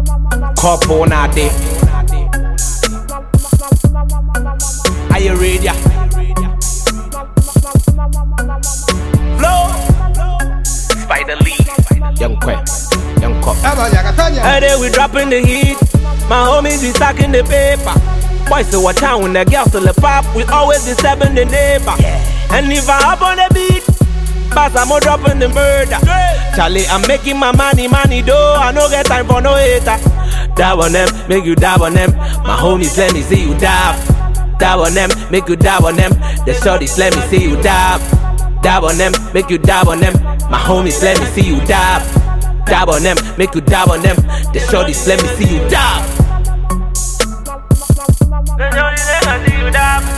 Couple na day. Are you ready? Flow. Spider Lee. Young Cop. Hey, there we dropping the heat. My homies be stacking the paper. Boys so what time when the girls still the pop, we always disturbing the neighbor. And if I hop on the beat, pass I'm dropping the murder. Charlie, I'm making my money though. I no get time for no hater. Dab on them, make you dab on them. My homies, let me see you dab. Dab on them, make you dab on them. The shorties, let me see you dab. Dab on them, make you dab on them. My homies, let me see you dab. Dab on them, make you dab on them. The shorties, let me see you dab. The shorties, let me see you dab.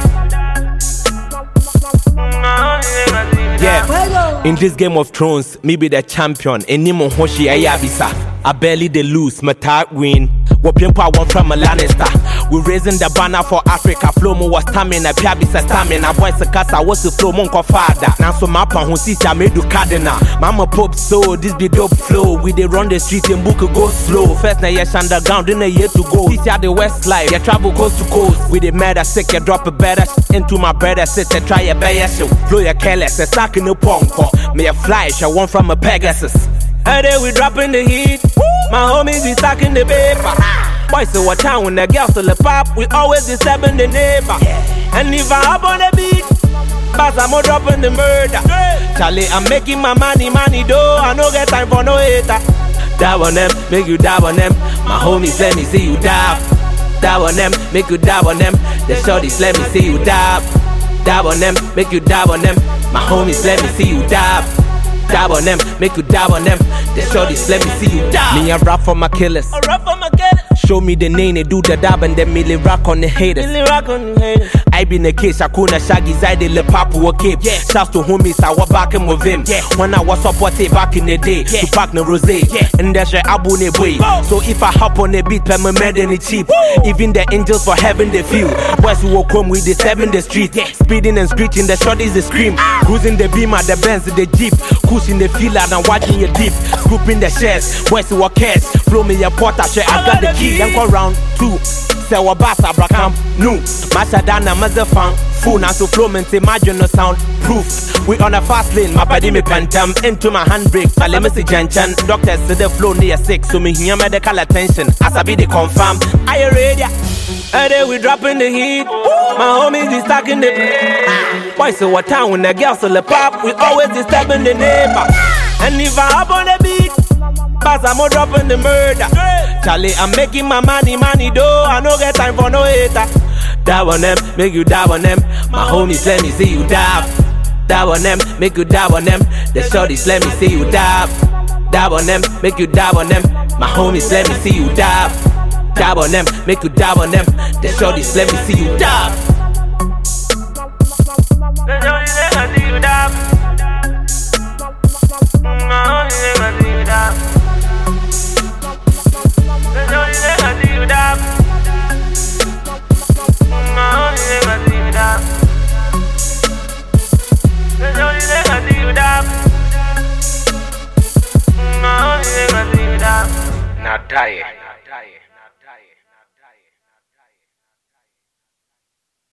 Yeah, in this Game of Thrones, me be the champion. Anymore Hoshi Ayabisa. I barely they lose, my tag win. Wapimpa one from a Lannister. We raising the banner for Africa. Flow mo was stamina, Piabisa stamina. Boys a casa was the flow monko father. Now so mapa who see I made do cardinal. Mama pop so this be dope flow. We they run the street and book go slow. First na yes underground, then a year to go. This year the west life, yeah travel coast to coast. We the murder sick, you drop a better into my brother sister. Try a better show. Flow your careless, a sack in the punk. Me a flash, I want from a Pegasus. Hey, there we dropping the heat. My homies be stacking the paper. Boys so what time when the girls still the pop, we always disturbing the neighbor. And if I hop on the beat, pass I'm dropping the murder. Charlie, I'm making my money though. I no get time for no hater. Dab on them, make you dab on them. My homies, let me see you dab. Dab on them, make you dab on them. The shorties, let me see you dab. Dab on them, make you dab on them. My homies, let me see you dab. Dab on them, make you dab on them. The shorties, let me see you dab. Me a rap for my killers. I rap for my killers. Show me the name, they do the dab and then me rock on the haters. I been the case, I couldn't shaggy side the papu a cape. Shouts to homies, I was back with him. When I was supported back in the day, to back the rose. And that's your abu ne boy. So if I hop on the beat, I'm mad and it's cheap. Even the angels for heaven they feel. Boys who will come with the 7 the street. Speeding and screeching, the shorties they scream. Cruising the beam at the Benz, the Jeep. Cruising the field and watching your deep. Scooping the shares, boys who are cares. Flow me your pot, I got the key. Then go round 2. Say what bass abracam. No. Masha dana mazafan. Full now so flow mente imagine no sound. Proof. We on a fast lane. My body me pentam. Into my handbrake. So let me see Janchan. Doctors say the flow near 6. So me hear medical attention. As I be the confirm. Are you ready? Hey, there we dropping the heat. My homies be stacking the boys so what time when the girls still the pop, we always disturbing the neighbor. And if I hop on the beat, pass I'm dropping the murder. Charlie, I'm making my money though. I no get time for no hater. Dab on them, make you dab on them. My homies, let me see you dab. Dab on them, make you dab on them. The shorties, let me see you dab. Dab on them, make you dab on them. My homies, let me see you dab. Dab on them, make you dab on them. The shorties, let me see you dab. The shorties, let me see you dab. My homies, let me see you dab. The shorties, let me see you dab. My homies, let me see you dab. The shorties, let me see you dab. My homies, let me see you dab. Not tired.